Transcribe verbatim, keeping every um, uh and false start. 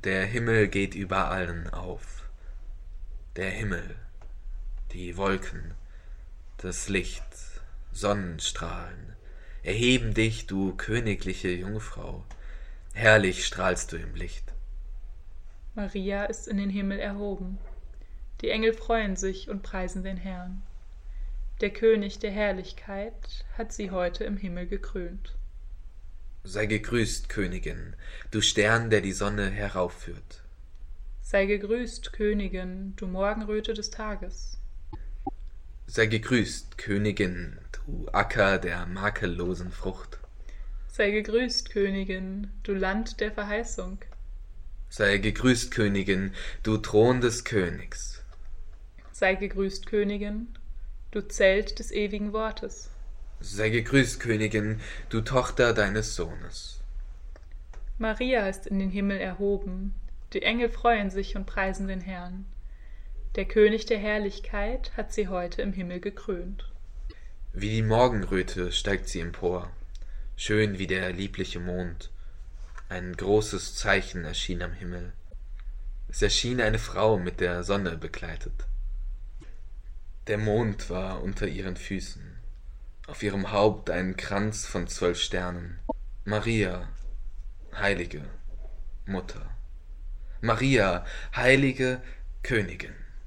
Der Himmel geht über allen auf. Der Himmel, die Wolken, das Licht, Sonnenstrahlen erheben dich, du königliche Jungfrau. Herrlich strahlst du im Licht. Maria ist in den Himmel erhoben. Die Engel freuen sich und preisen den Herrn. Der König der Herrlichkeit hat sie heute im Himmel gekrönt. Sei gegrüßt, Königin, du Stern, der die Sonne heraufführt. Sei gegrüßt, Königin, du Morgenröte des Tages. Sei gegrüßt, Königin, du Acker der makellosen Frucht. Sei gegrüßt, Königin, du Land der Verheißung. Sei gegrüßt, Königin, du Thron des Königs. Sei gegrüßt, Königin, du Zelt des ewigen Wortes. Sei gegrüßt, Königin, du Tochter deines Sohnes. Maria ist in den Himmel erhoben, die Engel freuen sich und preisen den Herrn. Der König der Herrlichkeit hat sie heute im Himmel gekrönt. Wie die Morgenröte steigt sie empor, schön wie der liebliche Mond. Ein großes Zeichen erschien am Himmel. Es erschien eine Frau mit der Sonne bekleidet. Der Mond war unter ihren Füßen, auf ihrem Haupt ein Kranz von zwölf Sternen. Maria, heilige Mutter. Maria, heilige Königin.